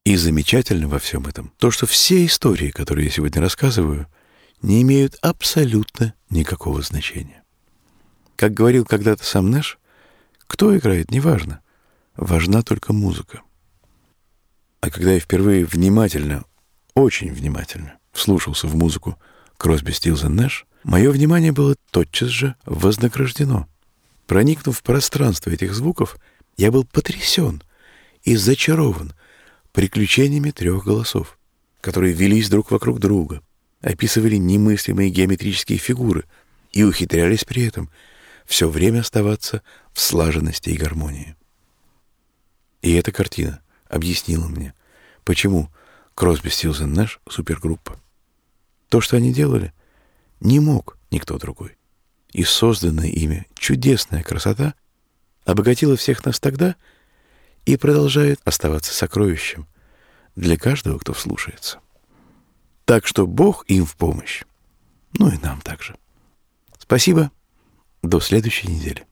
И замечательно во всем этом то, что все истории, которые я сегодня рассказываю, не имеют абсолютно никакого значения. Как говорил когда-то сам Нэш, кто играет, неважно. Важна только музыка. А когда я впервые внимательно, очень внимательно вслушался в музыку Кросби, Стилз энд Нэш, мое внимание было тотчас же вознаграждено. Проникнув в пространство этих звуков, я был потрясен и зачарован приключениями трех голосов, которые велись друг вокруг друга, описывали немыслимые геометрические фигуры и ухитрялись при этом все время оставаться в слаженности и гармонии. И эта картина объяснила мне, почему Кросби, Стилз энд Нэш — супергруппа. То, что они делали, не мог никто другой. И созданная ими чудесная красота обогатила всех нас тогда и продолжает оставаться сокровищем для каждого, кто вслушается. Так что Бог им в помощь, ну и нам также. Спасибо. До следующей недели.